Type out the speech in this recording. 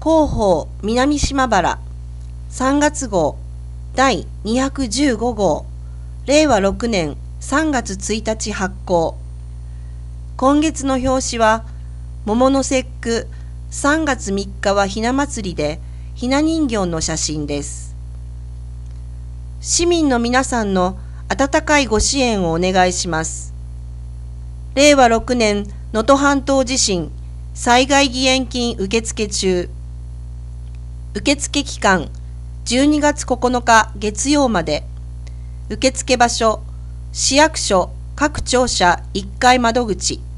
広報南島原3月号第215号令和6年3月1日発行。今月の表紙は桃の節句3月3日はひな祭りでひな人形の写真です。市民の皆さんの温かいご支援をお願いします。令和6年能登半島地震災害義援金受付中。受付期間12月9日月曜まで。受付場所市役所各庁舎1階窓口。